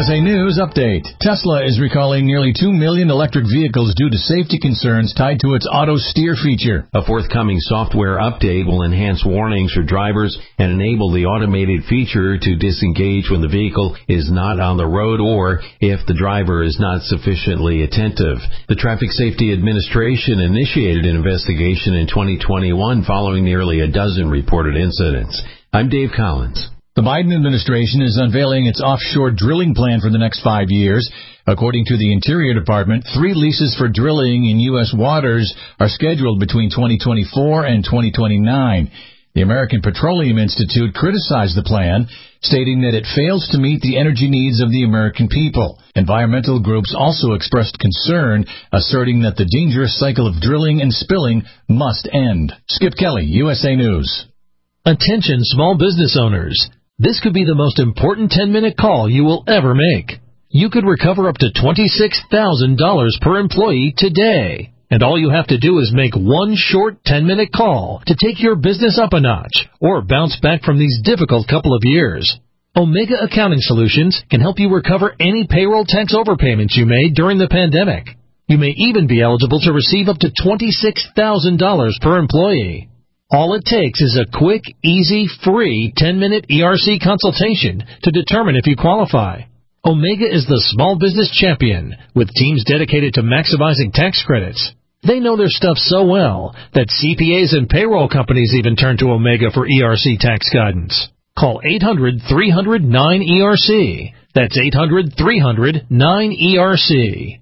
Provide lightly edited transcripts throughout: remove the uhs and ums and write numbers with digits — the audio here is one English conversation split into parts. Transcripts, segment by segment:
USA News Update. Tesla is recalling nearly 2 million electric vehicles due to safety concerns tied to its auto steer feature. A forthcoming software update will enhance warnings for drivers and enable the automated feature to disengage when the vehicle is not on the road or if the driver is not sufficiently attentive. The Traffic Safety Administration initiated an investigation in 2021 following nearly a dozen reported incidents. I'm Dave Collins. The Biden administration is unveiling its offshore drilling plan for the next 5 years. According to the Interior Department, 3 leases for drilling in U.S. waters are scheduled between 2024 and 2029. The American Petroleum Institute criticized the plan, stating that it fails to meet the energy needs of the American people. Environmental groups also expressed concern, asserting that the dangerous cycle of drilling and spilling must end. Skip Kelly, USA News. Attention small business owners. This could be the most important 10-minute call you will ever make. You could recover up to $26,000 per employee today. And all you have to do is make one short 10-minute call to take your business up a notch or bounce back from these difficult couple of years. Omega Accounting Solutions can help you recover any payroll tax overpayments you made during the pandemic. You may even be eligible to receive up to $26,000 per employee. All it takes is a quick, easy, free 10-minute ERC consultation to determine if you qualify. Omega is the small business champion with teams dedicated to maximizing tax credits. They know their stuff so well that CPAs and payroll companies even turn to Omega for ERC tax guidance. Call 800-300-9ERC. That's 800-300-9ERC.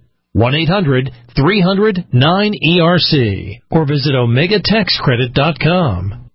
1-800-300-9ERC or visit OmegaTaxCredit.com.